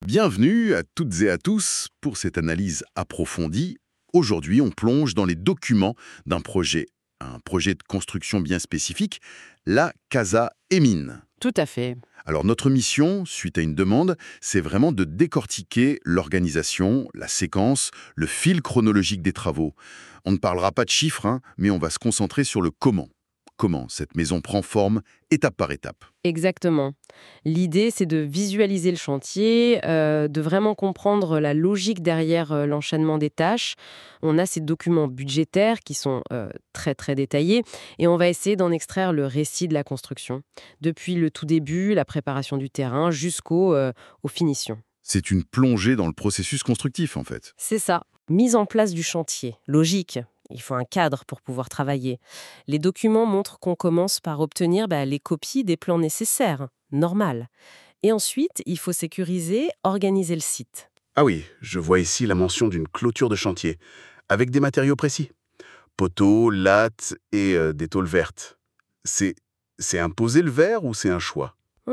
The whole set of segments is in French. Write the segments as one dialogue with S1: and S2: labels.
S1: Bienvenue à toutes et à tous pour cette analyse approfondie. Aujourd'hui, on plonge dans les documents d'un projet, un projet de construction bien spécifique, la Casa Emine.
S2: Tout à fait.
S1: Alors notre mission, suite à une demande, c'est vraiment de décortiquer l'organisation, la séquence, le fil chronologique des travaux. On ne parlera pas de chiffres, mais on va se concentrer sur le comment. Comment cette maison prend forme, étape par étape.
S2: Exactement. L'idée, c'est de visualiser le chantier, de vraiment comprendre la logique derrière l'enchaînement des tâches. On a ces documents budgétaires qui sont très très détaillés et on va essayer d'en extraire le récit de la construction, depuis le tout début, la préparation du terrain, aux finitions.
S1: C'est une plongée dans le processus constructif, en fait.
S2: C'est ça. Mise en place du chantier. Logique. Il faut un cadre pour pouvoir travailler. Les documents montrent qu'on commence par obtenir les copies des plans nécessaires. Normal. Et ensuite, il faut sécuriser, organiser le site.
S3: Ah oui, je vois ici la mention d'une clôture de chantier, avec des matériaux précis. Poteaux, lattes et des tôles vertes. C'est imposer le verre ou c'est un choix?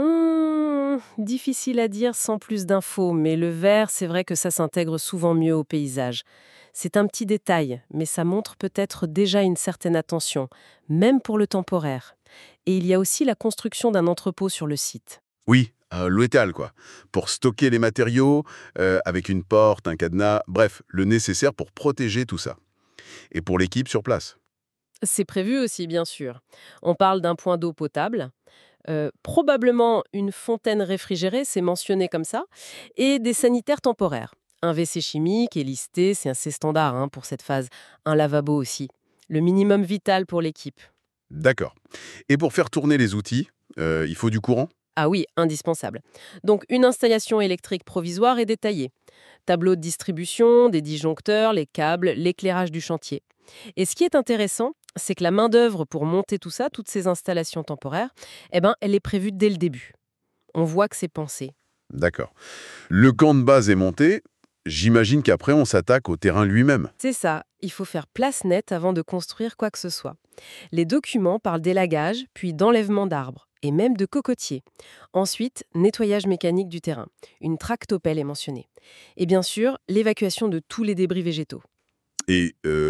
S2: Difficile à dire sans plus d'infos, mais le verre, c'est vrai que ça s'intègre souvent mieux au paysage. C'est un petit détail, mais ça montre peut-être déjà une certaine attention, même pour le temporaire. Et il y a aussi la construction d'un entrepôt sur le site.
S3: Oui, l'étal quoi. Pour stocker les matériaux, avec une porte, un cadenas, bref, le nécessaire pour protéger tout ça. Et pour l'équipe sur place.
S2: C'est prévu aussi, bien sûr. On parle d'un point d'eau potable, probablement une fontaine réfrigérée, c'est mentionné comme ça, et des sanitaires temporaires. Un WC chimique est listé, c'est assez standard pour cette phase. Un lavabo aussi. Le minimum vital pour l'équipe.
S3: D'accord. Et pour faire tourner les outils, il faut du courant?
S2: Ah oui, indispensable. Donc une installation électrique provisoire et détaillée. Tableau de distribution, des disjoncteurs, les câbles, l'éclairage du chantier. Et ce qui est intéressant, c'est que la main-d'œuvre pour monter tout ça, toutes ces installations temporaires, elle est prévue dès le début. On voit que c'est pensé.
S3: D'accord. Le camp de base est monté, j'imagine qu'après on s'attaque au terrain lui-même.
S2: C'est ça, il faut faire place nette avant de construire quoi que ce soit. Les documents parlent d'élagage, puis d'enlèvement d'arbres, et même de cocotiers. Ensuite, nettoyage mécanique du terrain. Une tractopelle est mentionnée. Et bien sûr, l'évacuation de tous les débris végétaux.
S3: Et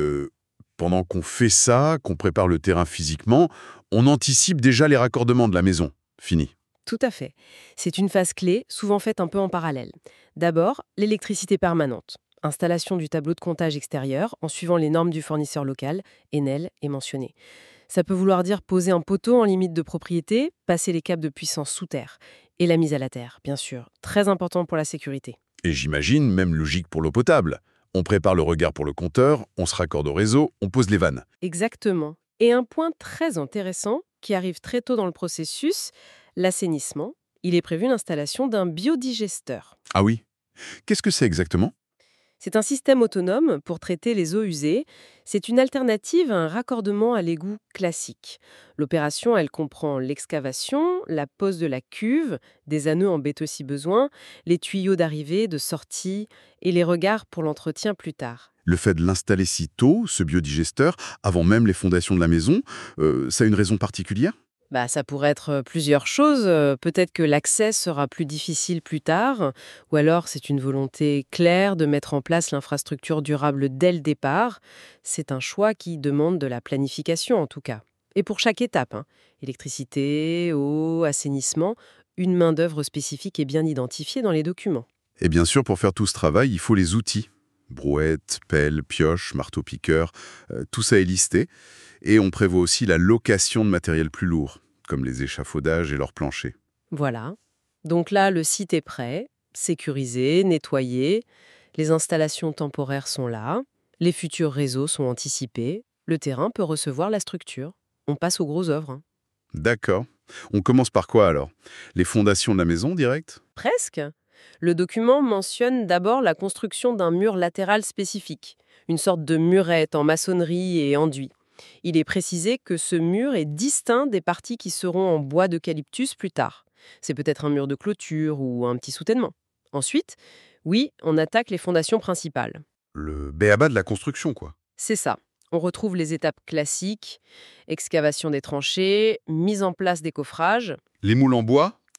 S3: pendant qu'on fait ça, qu'on prépare le terrain physiquement, on anticipe déjà les raccordements de la maison. Fini.
S2: Tout à fait. C'est une phase clé, souvent faite un peu en parallèle. D'abord, l'électricité permanente. Installation du tableau de comptage extérieur en suivant les normes du fournisseur local, Enel est mentionné. Ça peut vouloir dire poser un poteau en limite de propriété, passer les câbles de puissance sous terre. Et la mise à la terre, bien sûr. Très important pour la sécurité.
S3: Et j'imagine, même logique pour l'eau potable. On prépare le regard pour le compteur, on se raccorde au réseau, on pose les vannes.
S2: Exactement. Et un point très intéressant qui arrive très tôt dans le processus, l'assainissement. Il est prévu l'installation d'un biodigesteur.
S3: Ah oui? Qu'est-ce que c'est exactement?
S2: C'est un système autonome pour traiter les eaux usées. C'est une alternative à un raccordement à l'égout classique. L'opération, elle comprend l'excavation, la pose de la cuve, des anneaux en béton si besoin, les tuyaux d'arrivée, de sortie et les regards pour l'entretien plus tard.
S3: Le fait de l'installer si tôt, ce biodigesteur, avant même les fondations de la maison, ça a une raison particulière?
S2: Ça pourrait être plusieurs choses. Peut-être que l'accès sera plus difficile plus tard, ou alors c'est une volonté claire de mettre en place l'infrastructure durable dès le départ. C'est un choix qui demande de la planification en tout cas. Et pour chaque étape, électricité, eau, assainissement, une main-d'œuvre spécifique est bien identifiée dans les documents.
S3: Et bien sûr, pour faire tout ce travail, il faut les outils. Brouette, pelle, pioche, marteau-piqueur, tout ça est listé. Et on prévoit aussi la location de matériel plus lourd, comme les échafaudages et leurs planchers.
S2: Voilà. Donc là, le site est prêt, sécurisé, nettoyé. Les installations temporaires sont là. Les futurs réseaux sont anticipés. Le terrain peut recevoir la structure. On passe aux grosses œuvres.
S3: D'accord. On commence par quoi alors? Les fondations de la maison, direct?
S2: Presque. Le document mentionne d'abord la construction d'un mur latéral spécifique, une sorte de murette en maçonnerie et enduit. Il est précisé que ce mur est distinct des parties qui seront en bois d'eucalyptus plus tard. C'est peut-être un mur de clôture ou un petit soutènement. Ensuite, oui, on attaque les fondations principales.
S3: Le b.a-ba de la construction, quoi.
S2: C'est ça. On retrouve les étapes classiques, excavation des tranchées, mise en place des coffrages.
S3: Les moules en bois?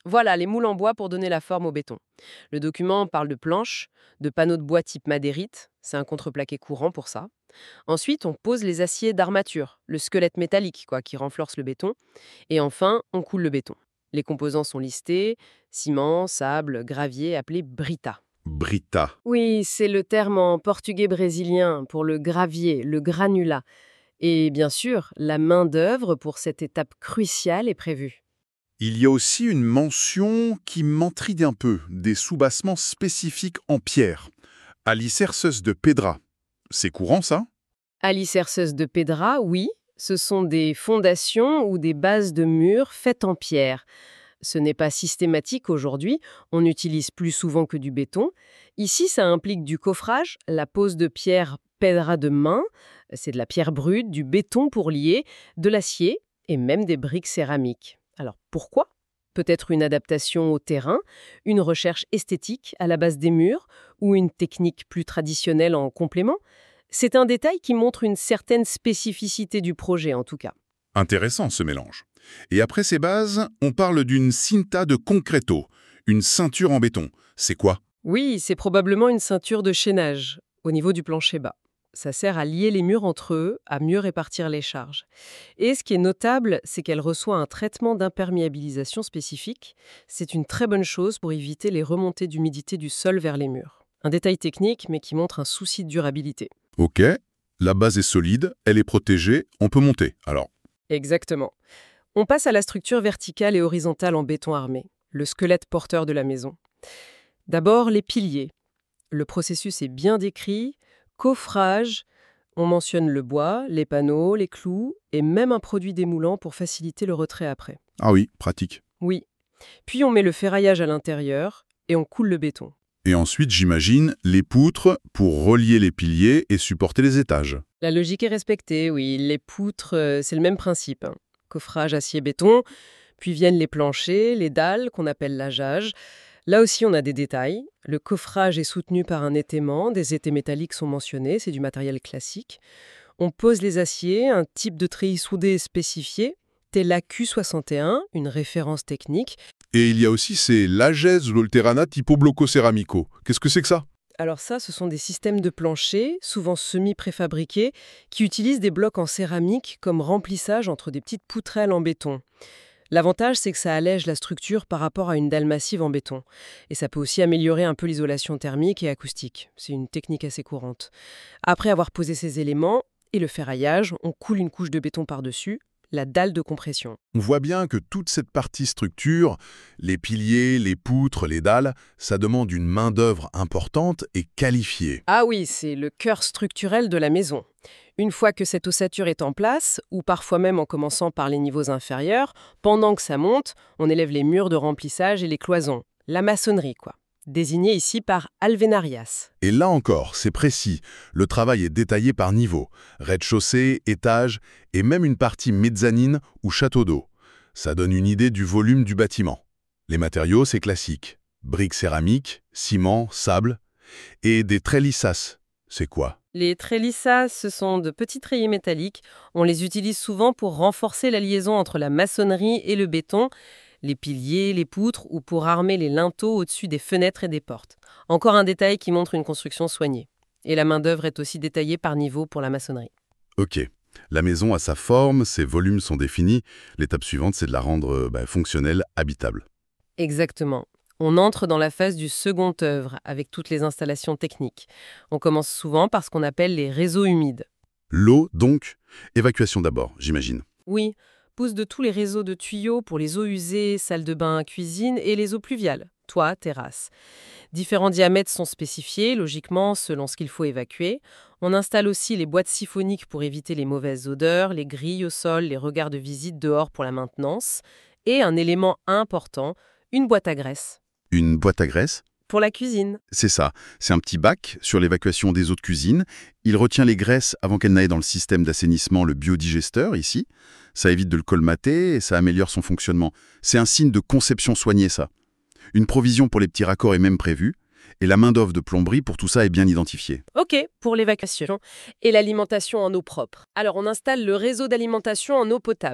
S2: Voilà, les moules en bois pour donner la forme au béton. Le document parle de planches, de panneaux de bois type madérite, c'est un contreplaqué courant pour ça. Ensuite, on pose les aciers d'armature, le squelette métallique qui renforce le béton. Et enfin, on coule le béton. Les composants sont listés, ciment, sable, gravier, appelé brita.
S3: Brita.
S2: Oui, c'est le terme en portugais brésilien pour le gravier, le granulat. Et bien sûr, la main-d'œuvre pour cette étape cruciale est prévue.
S3: Il y a aussi une mention qui m'intrigue un peu, des soubassements spécifiques en pierre. Alicerces de Pedra. C'est courant, ça?
S2: Alicerces de Pedra, oui, ce sont des fondations ou des bases de murs faites en pierre. Ce n'est pas systématique aujourd'hui, on utilise plus souvent que du béton. Ici, ça implique du coffrage, la pose de pierre pedra de main, c'est de la pierre brute, du béton pour lier, de l'acier et même des briques céramiques. Alors pourquoi ? Peut-être une adaptation au terrain, une recherche esthétique à la base des murs ou une technique plus traditionnelle en complément. C'est un détail qui montre une certaine spécificité du projet en tout cas.
S3: Intéressant ce mélange. Et après ces bases, on parle d'une cinta de concreto, une ceinture en béton. C'est quoi?
S2: Oui, c'est probablement une ceinture de chaînage au niveau du plancher bas. Ça sert à lier les murs entre eux, à mieux répartir les charges. Et ce qui est notable, c'est qu'elle reçoit un traitement d'imperméabilisation spécifique. C'est une très bonne chose pour éviter les remontées d'humidité du sol vers les murs. Un détail technique, mais qui montre un souci de durabilité.
S3: Ok, la base est solide, elle est protégée, on peut monter. Alors,
S2: Exactement. On passe à la structure verticale et horizontale en béton armé, le squelette porteur de la maison. D'abord, les piliers. Le processus est bien décrit. Coffrage, on mentionne le bois, les panneaux, les clous et même un produit démoulant pour faciliter le retrait après.
S3: ah oui, pratique.
S2: Oui. Puis on met le ferraillage à l'intérieur et on coule le béton.
S3: Et ensuite, j'imagine, les poutres pour relier les piliers et supporter les étages.
S2: La logique est respectée, oui. Les poutres, c'est le même principe. Coffrage acier-béton, puis viennent les planchers, les dalles qu'on appelle lageage. Là aussi, on a des détails. Le coffrage est soutenu par un étaiement, des étais métalliques sont mentionnés, c'est du matériel classique. On pose les aciers, un type de treillis soudé spécifié, tel la Q61, une référence technique.
S3: Et il y a aussi ces lages Volterrana tipo bloco ceramico. Qu'est-ce que c'est que ça?
S2: Alors ça, ce sont des systèmes de planchers, souvent semi-préfabriqués, qui utilisent des blocs en céramique comme remplissage entre des petites poutrelles en béton. L'avantage, c'est que ça allège la structure par rapport à une dalle massive en béton. Et ça peut aussi améliorer un peu l'isolation thermique et acoustique. C'est une technique assez courante. Après avoir posé ces éléments et le ferraillage, on coule une couche de béton par-dessus, la dalle de compression.
S3: On voit bien que toute cette partie structure, les piliers, les poutres, les dalles, ça demande une main-d'œuvre importante et qualifiée.
S2: Ah oui, c'est le cœur structurel de la maison. Une fois que cette ossature est en place, ou parfois même en commençant par les niveaux inférieurs, pendant que ça monte, on élève les murs de remplissage et les cloisons. La maçonnerie, désignée ici par alvénarias.
S3: Et là encore, c'est précis. Le travail est détaillé par niveau. Rez-de-chaussée, étage et même une partie mezzanine ou château d'eau. Ça donne une idée du volume du bâtiment. Les matériaux, c'est classique. Briques céramiques, ciment, sable et des trellissas. C'est quoi?
S2: Les trellissas, ce sont de petits treillis métalliques. On les utilise souvent pour renforcer la liaison entre la maçonnerie et le béton, les piliers, les poutres ou pour armer les linteaux au-dessus des fenêtres et des portes. Encore un détail qui montre une construction soignée. Et la main-d'œuvre est aussi détaillée par niveau pour la maçonnerie.
S3: Ok. La maison a sa forme, ses volumes sont définis. L'étape suivante, c'est de la rendre fonctionnelle, habitable.
S2: Exactement. On entre dans la phase du second œuvre avec toutes les installations techniques. On commence souvent par ce qu'on appelle les réseaux humides.
S3: L'eau, donc, évacuation d'abord, j'imagine.
S2: Oui, pousse de tous les réseaux de tuyaux pour les eaux usées, salles de bain, cuisine et les eaux pluviales, toit, terrasse. Différents diamètres sont spécifiés, logiquement, selon ce qu'il faut évacuer. On installe aussi les boîtes siphoniques pour éviter les mauvaises odeurs, les grilles au sol, les regards de visite dehors pour la maintenance. Et un élément important, une boîte à graisse.
S3: Une boîte à graisse?
S2: Pour la cuisine.
S3: C'est ça. C'est un petit bac sur l'évacuation des eaux de cuisine. Il retient les graisses avant qu'elles n'aillent dans le système d'assainissement, le biodigesteur, ici. Ça évite de le colmater et ça améliore son fonctionnement. C'est un signe de conception soignée, ça. Une provision pour les petits raccords est même prévue. Et la main-d'œuvre de plomberie pour tout ça est bien identifiée.
S2: Ok, pour l'évacuation et l'alimentation en eau propre. Alors, on installe le réseau d'alimentation en eau potable.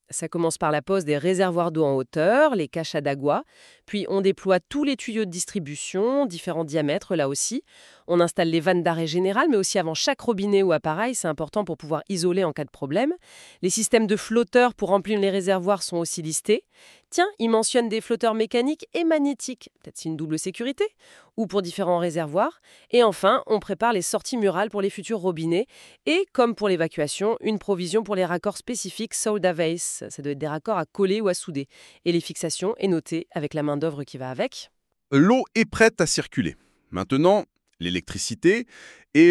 S2: Ça commence par la pose des réservoirs d'eau en hauteur, les cachas d'agua, puis on déploie tous les tuyaux de distribution, différents diamètres là aussi. On installe les vannes d'arrêt général, mais aussi avant chaque robinet ou appareil, c'est important pour pouvoir isoler en cas de problème. Les systèmes de flotteurs pour remplir les réservoirs sont aussi listés. Tiens, ils mentionnent des flotteurs mécaniques et magnétiques, peut-être c'est une double sécurité, ou pour différents réservoirs. Et enfin, on prépare les sorties murales pour les futurs robinets, et comme pour l'évacuation, une provision pour les raccords spécifiques solder vase. Ça doit être des raccords à coller ou à souder. Et les fixations est notée avec la main-d'œuvre qui va avec.
S3: L'eau est prête à circuler. Maintenant, l'électricité et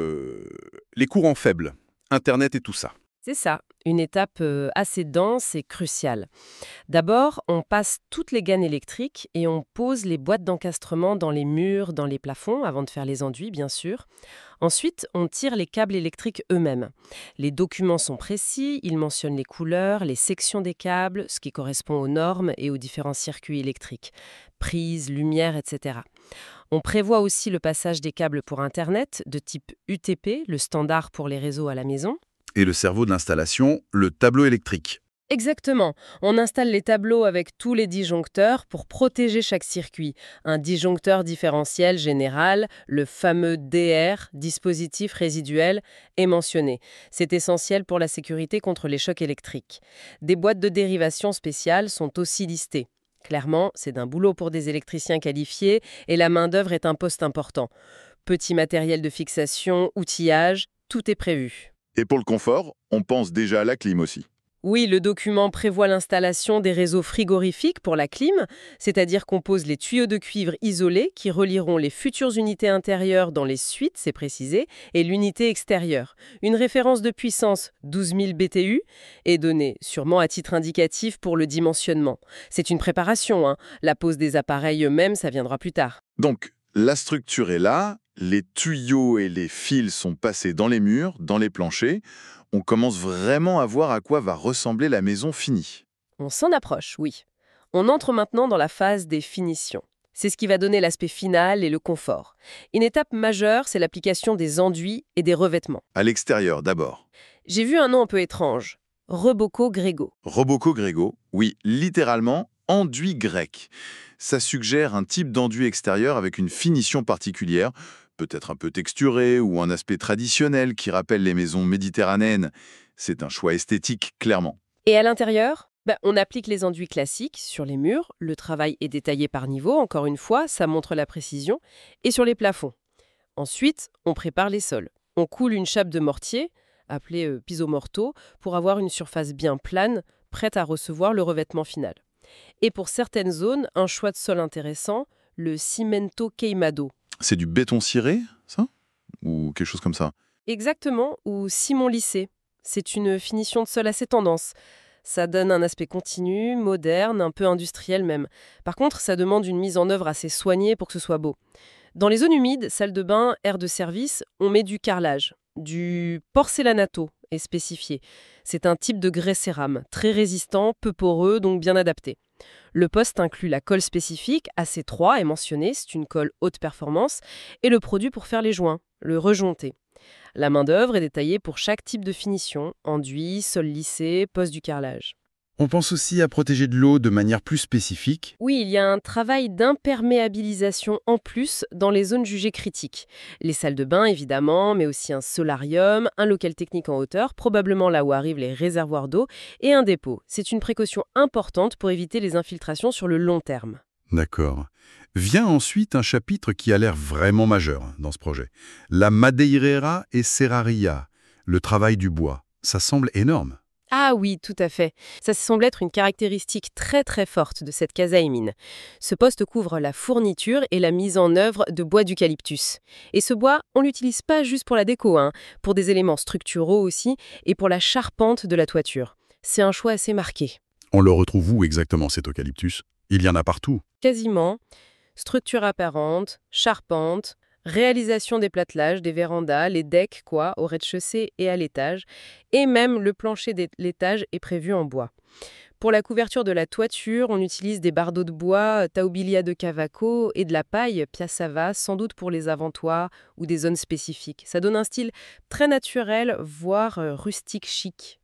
S3: les courants faibles, Internet et tout ça.
S2: C'est ça, une étape assez dense et cruciale. D'abord, on passe toutes les gaines électriques et on pose les boîtes d'encastrement dans les murs, dans les plafonds, avant de faire les enduits, bien sûr. Ensuite, on tire les câbles électriques eux-mêmes. Les documents sont précis, ils mentionnent les couleurs, les sections des câbles, ce qui correspond aux normes et aux différents circuits électriques, prises, lumière, etc. On prévoit aussi le passage des câbles pour Internet de type UTP, le standard pour les réseaux à la maison.
S3: Et le cerveau de l'installation, le tableau électrique.
S2: Exactement. On installe les tableaux avec tous les disjoncteurs pour protéger chaque circuit. Un disjoncteur différentiel général, le fameux DR, dispositif résiduel, est mentionné. C'est essentiel pour la sécurité contre les chocs électriques. Des boîtes de dérivation spéciales sont aussi listées. Clairement, c'est d'un boulot pour des électriciens qualifiés et la main-d'œuvre est un poste important. Petit matériel de fixation, outillage, tout est prévu.
S1: Et pour le confort, on pense déjà à la clim aussi.
S2: Oui, le document prévoit l'installation des réseaux frigorifiques pour la clim, c'est-à-dire qu'on pose les tuyaux de cuivre isolés qui relieront les futures unités intérieures dans les suites, c'est précisé, et l'unité extérieure. Une référence de puissance 12 000 BTU est donnée, sûrement à titre indicatif pour le dimensionnement. C'est une préparation, hein. La pose des appareils eux-mêmes, ça viendra plus tard.
S1: Donc, la structure est là, les tuyaux et les fils sont passés dans les murs, dans les planchers. On commence vraiment à voir à quoi va ressembler la maison finie.
S2: On s'en approche, oui. On entre maintenant dans la phase des finitions. C'est ce qui va donner l'aspect final et le confort. Une étape majeure, c'est l'application des enduits et des revêtements.
S1: À l'extérieur d'abord.
S2: J'ai vu un nom un peu étrange. Roboco Grego.
S1: Roboco Grego, oui, littéralement enduit grec. Ça suggère un type d'enduit extérieur avec une finition particulière, peut-être un peu texturé ou un aspect traditionnel qui rappelle les maisons méditerranéennes. C'est un choix esthétique, clairement.
S2: Et à l'intérieur, on applique les enduits classiques sur les murs. Le travail est détaillé par niveau, encore une fois, ça montre la précision. Et sur les plafonds. Ensuite, on prépare les sols. On coule une chape de mortier, appelée pisomorto, pour avoir une surface bien plane, prête à recevoir le revêtement final. Et pour certaines zones, un choix de sol intéressant, le cimento queimado.
S1: C'est du béton ciré, ça? Ou quelque chose comme ça?
S2: Exactement, ou ciment lissé. C'est une finition de sol assez tendance. Ça donne un aspect continu, moderne, un peu industriel même. Par contre, ça demande une mise en œuvre assez soignée pour que ce soit beau. Dans les zones humides, salles de bain, aires de service, on met du carrelage. Du porcellanato est spécifié. C'est un type de grès cérame, très résistant, peu poreux, donc bien adapté. Le poste inclut la colle spécifique, AC3 est mentionné, c'est une colle haute performance, et le produit pour faire les joints, le rejonté. La main-d'œuvre est détaillée pour chaque type de finition, enduit, sol lissé, poste du carrelage.
S3: On pense aussi à protéger de l'eau de manière plus spécifique.
S2: Oui, il y a un travail d'imperméabilisation en plus dans les zones jugées critiques. Les salles de bain, évidemment, mais aussi un solarium, un local technique en hauteur, probablement là où arrivent les réservoirs d'eau, et un dépôt. C'est une précaution importante pour éviter les infiltrations sur le long terme.
S3: D'accord. Vient ensuite un chapitre qui a l'air vraiment majeur dans ce projet. La madeireira et serraria, le travail du bois. Ça semble énorme.
S2: Ah oui, tout à fait. Ça semble être une caractéristique très très forte de cette casa Emine. Ce poste couvre la fourniture et la mise en œuvre de bois d'eucalyptus. Et ce bois, on l'utilise pas juste pour la déco, pour des éléments structuraux aussi et pour la charpente de la toiture. C'est un choix assez marqué.
S3: On le retrouve où exactement cet eucalyptus? Il y en a partout.
S2: Quasiment. Structure apparente, charpente, réalisation des plattelages, des vérandas, les decks, au rez-de-chaussée et à l'étage. Et même le plancher de l'étage est prévu en bois. Pour la couverture de la toiture, on utilise des bardeaux de bois, taubilia de Cavaco et de la paille, piassava, sans doute pour les avant-toits ou des zones spécifiques. Ça donne un style très naturel, voire rustique chic.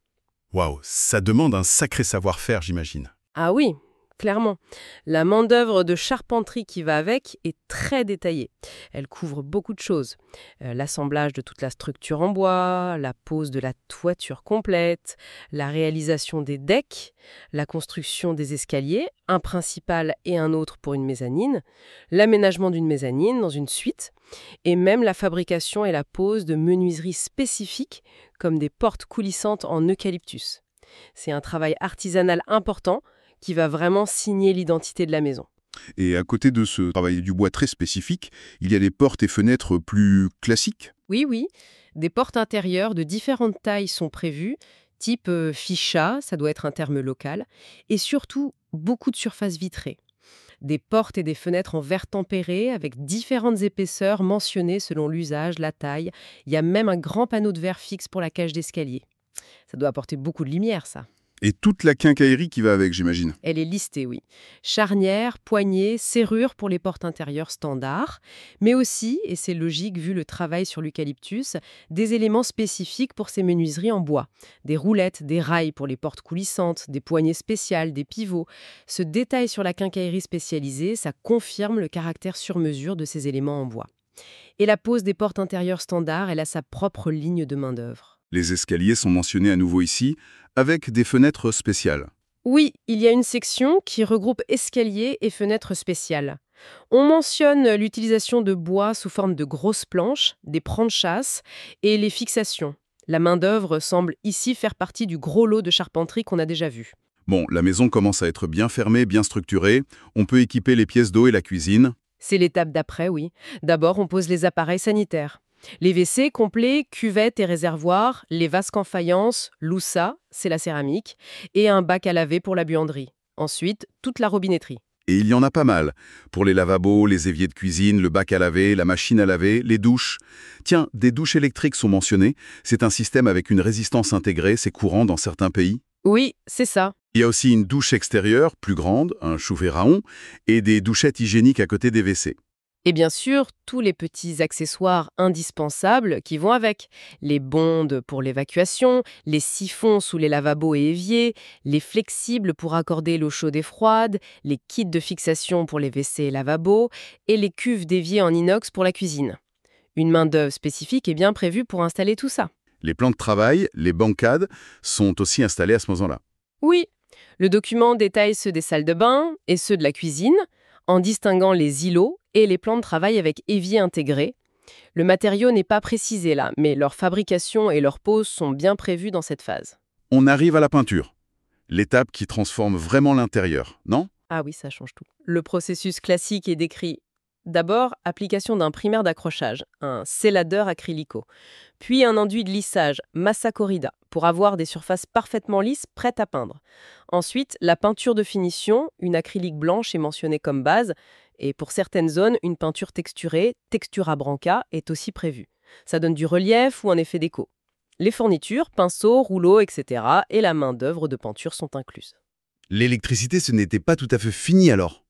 S3: Waouh, ça demande un sacré savoir-faire, j'imagine.
S2: Ah oui, clairement. La main-d'œuvre de charpenterie qui va avec est très détaillée. Elle couvre beaucoup de choses. L'assemblage de toute la structure en bois, la pose de la toiture complète, la réalisation des decks, la construction des escaliers, un principal et un autre pour une mezzanine, l'aménagement d'une mezzanine dans une suite, et même la fabrication et la pose de menuiseries spécifiques comme des portes coulissantes en eucalyptus. C'est un travail artisanal important qui va vraiment signer l'identité de la maison.
S3: Et à côté de ce travail du bois très spécifique, il y a des portes et fenêtres plus classiques.
S2: Oui, oui, des portes intérieures de différentes tailles sont prévues, type ficha, ça doit être un terme local, et surtout beaucoup de surfaces vitrées. Des portes et des fenêtres en verre tempéré avec différentes épaisseurs mentionnées selon l'usage, la taille. Il y a même un grand panneau de verre fixe pour la cage d'escalier. Ça doit apporter beaucoup de lumière, ça.
S3: Et toute la quincaillerie qui va avec, j'imagine.
S2: Elle est listée, oui. Charnières, poignées, serrures pour les portes intérieures standards, mais aussi, et c'est logique vu le travail sur l'eucalyptus, des éléments spécifiques pour ces menuiseries en bois. Des roulettes, des rails pour les portes coulissantes, des poignées spéciales, des pivots. Ce détail sur la quincaillerie spécialisée, ça confirme le caractère sur mesure de ces éléments en bois. Et la pose des portes intérieures standards, elle a sa propre ligne de main-d'œuvre.
S3: Les escaliers sont mentionnés à nouveau ici, avec des fenêtres spéciales.
S2: Oui, il y a une section qui regroupe escaliers et fenêtres spéciales. On mentionne l'utilisation de bois sous forme de grosses planches, des pans de chasse et les fixations. La main-d'œuvre semble ici faire partie du gros lot de charpenterie qu'on a déjà vu.
S3: Bon, la maison commence à être bien fermée, bien structurée. On peut équiper les pièces d'eau et la cuisine.
S2: C'est l'étape d'après, oui. D'abord, on pose les appareils sanitaires. Les WC complets, cuvettes et réservoirs, les vasques en faïence, l'oussa, c'est la céramique, et un bac à laver pour la buanderie. Ensuite, toute la robinetterie.
S3: Et il y en a pas mal. Pour les lavabos, les éviers de cuisine, le bac à laver, la machine à laver, les douches. Tiens, des douches électriques sont mentionnées. C'est un système avec une résistance intégrée, c'est courant dans certains pays.
S2: Oui, c'est ça.
S3: Il y a aussi une douche extérieure, plus grande, un chauffe-raon, et des douchettes hygiéniques à côté des WC.
S2: Et bien sûr, tous les petits accessoires indispensables qui vont avec. Les bondes pour l'évacuation, les siphons sous les lavabos et éviers, les flexibles pour accorder l'eau chaude et froide, les kits de fixation pour les WC et lavabos, et les cuves d'évier en inox pour la cuisine. Une main-d'œuvre spécifique est bien prévue pour installer tout ça.
S3: Les plans de travail, les bancades, sont aussi installés à ce moment-là.
S2: Oui, le document détaille ceux des salles de bain et ceux de la cuisine, en distinguant les îlots et les plans de travail avec évier intégré. Le matériau n'est pas précisé là, mais leur fabrication et leur pose sont bien prévues dans cette phase.
S3: On arrive à la peinture. L'étape qui transforme vraiment l'intérieur, non?
S2: Ah oui, ça change tout. Le processus classique est décrit. D'abord, application d'un primaire d'accrochage, un scelladeur acrylico. Puis un enduit de lissage, massa corrida, pour avoir des surfaces parfaitement lisses prêtes à peindre. Ensuite, la peinture de finition, une acrylique blanche est mentionnée comme base. Et pour certaines zones, une peinture texturée, textura branca, est aussi prévue. Ça donne du relief ou un effet déco. Les fournitures, pinceaux, rouleaux, etc. et la main-d'œuvre de peinture sont incluses.
S3: L'électricité, ce n'était pas tout à fait fini alors.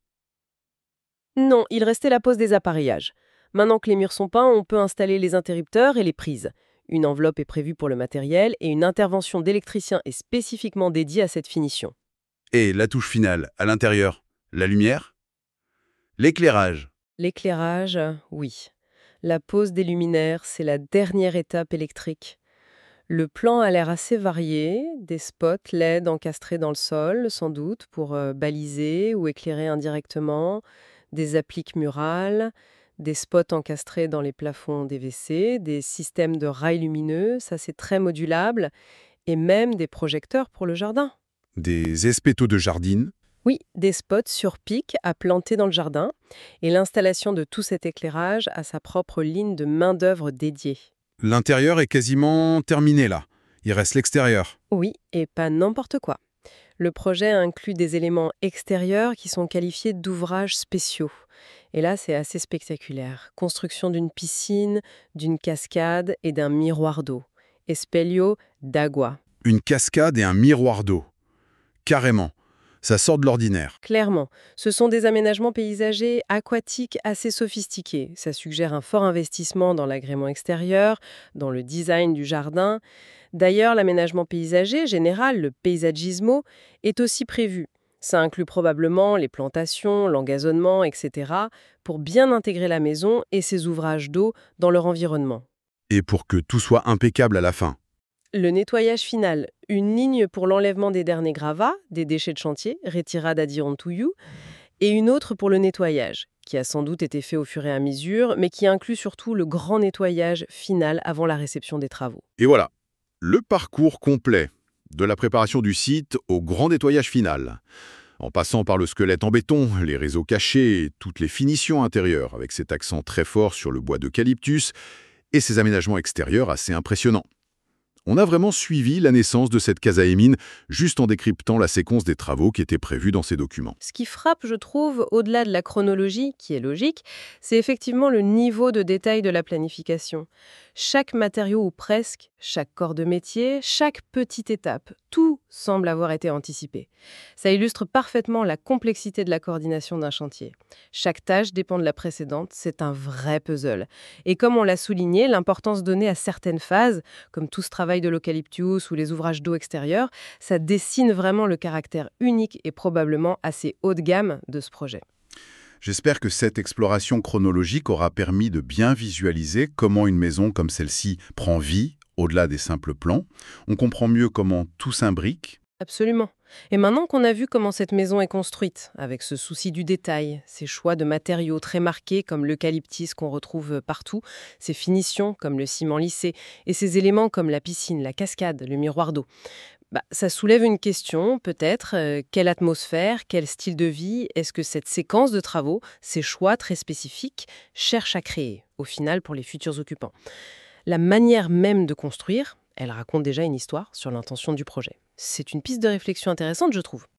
S2: Non, il restait la pose des appareillages. Maintenant que les murs sont peints, on peut installer les interrupteurs et les prises. Une enveloppe est prévue pour le matériel et une intervention d'électricien est spécifiquement dédiée à cette finition.
S3: Et la touche finale, à l'intérieur, la lumière? L'éclairage.
S2: L'éclairage, oui. La pose des luminaires, c'est la dernière étape électrique. Le plan a l'air assez varié, des spots LED encastrés dans le sol, sans doute, pour baliser ou éclairer indirectement, des appliques murales, des spots encastrés dans les plafonds des WC, des systèmes de rails lumineux, ça c'est très modulable, et même des projecteurs pour le jardin.
S3: Des espétos de jardine.
S2: Oui, des spots sur pic à planter dans le jardin, et l'installation de tout cet éclairage a sa propre ligne de main-d'œuvre dédiée.
S3: L'intérieur est quasiment terminé là. Il reste l'extérieur.
S2: Oui, et pas n'importe quoi. Le projet inclut des éléments extérieurs qui sont qualifiés d'ouvrages spéciaux. Et là, c'est assez spectaculaire. Construction d'une piscine, d'une cascade et d'un miroir d'eau. Espelio d'agua.
S3: Une cascade et un miroir d'eau. Carrément. Ça sort de l'ordinaire.
S2: Clairement, ce sont des aménagements paysagers aquatiques assez sophistiqués. Ça suggère un fort investissement dans l'agrément extérieur, dans le design du jardin. D'ailleurs, l'aménagement paysager général, le paysagismo, est aussi prévu. Ça inclut probablement les plantations, l'engazonnement, etc., pour bien intégrer la maison et ses ouvrages d'eau dans leur environnement.
S3: Et pour que tout soit impeccable à la fin.
S2: Le nettoyage final, une ligne pour l'enlèvement des derniers gravats, des déchets de chantier, retirada d'Irontuyu, et une autre pour le nettoyage, qui a sans doute été fait au fur et à mesure, mais qui inclut surtout le grand nettoyage final avant la réception des travaux.
S3: Et voilà, le parcours complet, de la préparation du site au grand nettoyage final. En passant par le squelette en béton, les réseaux cachés et toutes les finitions intérieures, avec cet accent très fort sur le bois d'eucalyptus et ses aménagements extérieurs assez impressionnants. On a vraiment suivi la naissance de cette Casa Emine juste en décryptant la séquence des travaux qui étaient prévus dans ces documents.
S2: Ce qui frappe, je trouve, au-delà de la chronologie, qui est logique, c'est effectivement le niveau de détail de la planification. Chaque matériau ou presque, chaque corps de métier, chaque petite étape, tout semble avoir été anticipé. Ça illustre parfaitement la complexité de la coordination d'un chantier. Chaque tâche dépend de la précédente, c'est un vrai puzzle. Et comme on l'a souligné, l'importance donnée à certaines phases, comme tout ce travail de l'eucalyptus ou les ouvrages d'eau extérieurs, ça dessine vraiment le caractère unique et probablement assez haut de gamme de ce projet.
S3: J'espère que cette exploration chronologique aura permis de bien visualiser comment une maison comme celle-ci prend vie, au-delà des simples plans. On comprend mieux comment tout s'imbrique.
S2: Absolument. Et maintenant qu'on a vu comment cette maison est construite, avec ce souci du détail, ces choix de matériaux très marqués comme l'eucalyptus qu'on retrouve partout, ces finitions comme le ciment lissé, et ces éléments comme la piscine, la cascade, le miroir d'eau, ça soulève une question, peut-être. Quelle atmosphère, quel style de vie est-ce que cette séquence de travaux, ces choix très spécifiques, cherche à créer, au final, pour les futurs occupants? La manière même de construire, elle raconte déjà une histoire sur l'intention du projet. C'est une piste de réflexion intéressante, je trouve.